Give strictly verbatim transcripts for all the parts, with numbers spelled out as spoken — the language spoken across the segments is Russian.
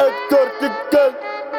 Эдгар,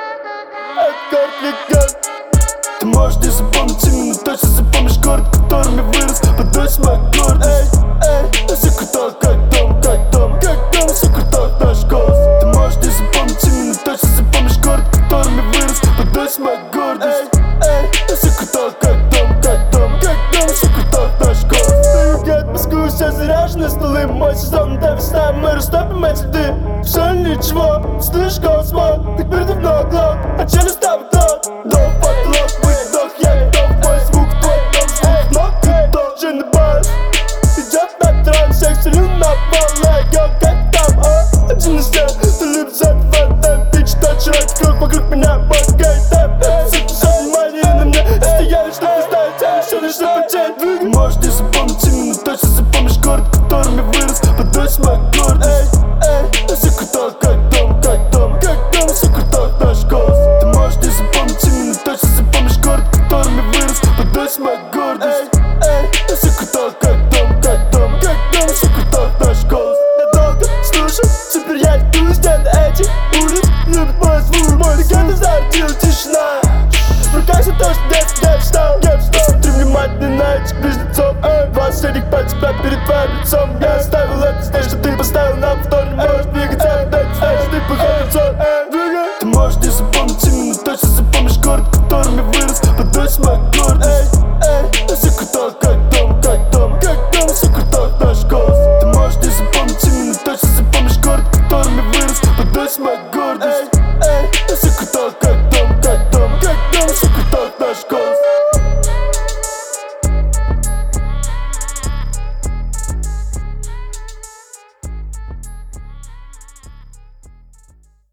Эдгар. Ты можешь не запомнить именно, точно запомнишь город, в котором я вырос. Подойся моя гордость. Эй, эй, все круто, как дом, как дом, как дом, все круто, наш голос. Ты можешь не запомнить именно, точно запомнишь город, в котором я вырос. Подойся моя гордость. Эй, эй, все круто, как дом, как дом, как дом, все круто, наш голос. Привет, Москву, все заряжены столы. Мой сезон, да весна, мы растопим эти ты. Все ничего, слышь голос мой, так передо мной глот, а челюсть ставит тот. До потолок, выдох, я готов, мой звук, твой дом, звук ног, ты должен быть. Идет на трон, всех селю на поле, йо, как там, а? Один из тех, кто любит задавать бич, тот человек, круг вокруг меня, мой гейтэп. Все все внимание на мне, если я лишь не поставить, я еще лишь не потеть. Ты можешь не запомнить именно, точно запомнишь город, в котором я вырос. Подойся моя гордость. Эй, эй, все круто, как дом, как дом, как дом, все круто, наш голос. Ты можешь не запомнить именно, точно запомнишь город, в котором я вырос. Подойся моя гордость. Эй, эй, все круто, как дом, как дом, как дом, все круто, наш голос. Я долго слушаю, теперь я иду стены этих улиц. Любит мой звук, мой легенда зародила тишина. В руках все то, что детство я читал, я читал. Смотри внимательно на этих близнецов. Два средних пальцев перед твоим лицом. Я оставил это здесь, что ты поставил на повтор. Не можешь двигаться, дай ты знаешь, ты походит сон. Ты можешь не